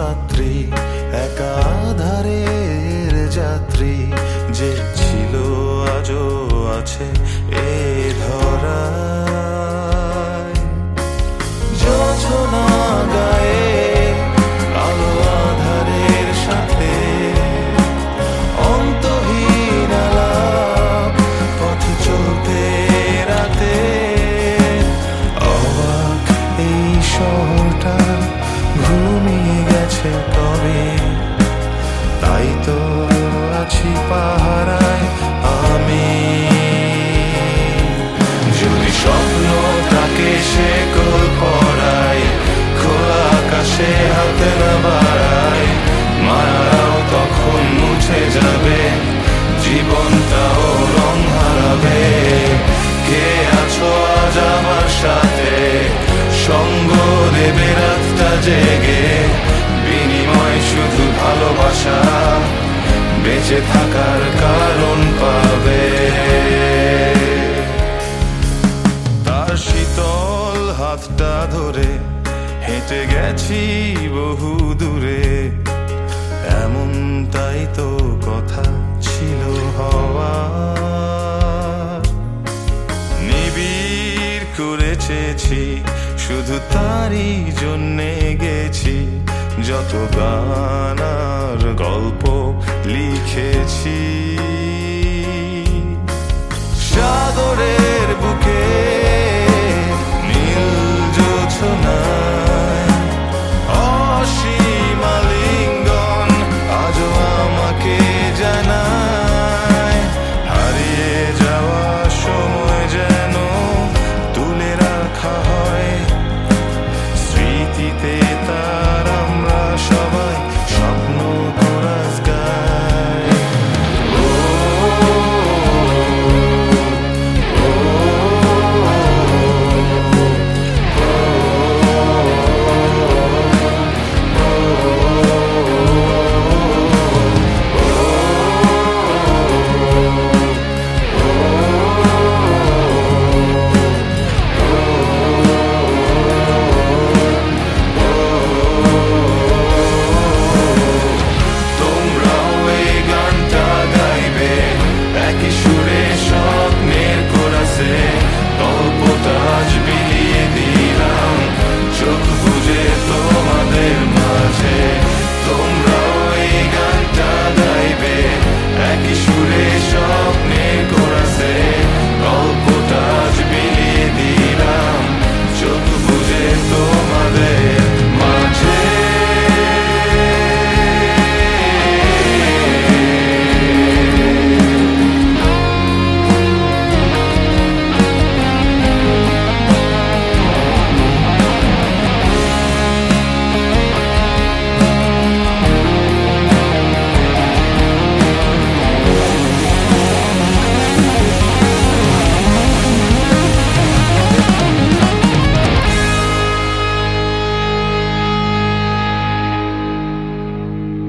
রাত্রি একা আধারের যাত্রী যে ছিল আজও আছে এ ধরায়। জোছনা গায়ে আলো আধারের সাথে অন্তহীন আলাপ পথ চলতে রাতে। অবাক এই শহরটা ঘুমিয়ে গেছে তবে, তাই তো আছি পাহারায় আমি। যদি স্বপ্নটাকে শেকল পরায়, খোলা আকাশে হাত না বাড়ায়, মায়াও তখন মুছে যাবে, জীবনটাও রং হারাবে। কে আছো আজ আমার সাথে, সঙ্গ দেবে রাতটা জেগে, বিনিময় শুধু ভালোবাসা, বেঁচে থাকার কারণ পাবে। তার শীতল হাতটা ধরে হেঁটে গেছি বহু দূরে, এমন তাই তো কথা ছিল হওয়া। নিবিড় করে চেয়েছি, শুধু তারই জন্যে গেছি, যত গান আর গল্প লিখেছি। সাগরের বুকে নীল জোছনায় অসীম আলিঙ্গন আজও আমাকে জানায়, হারিয়ে যাওয়া সময় যেন তুলে রাখা হয় স্মৃতিতে। তার আমরা সবাই স্বপ্ন কোরাস গায়।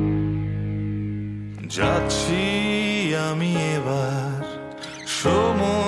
যাচ্ছি আমি এবার সময়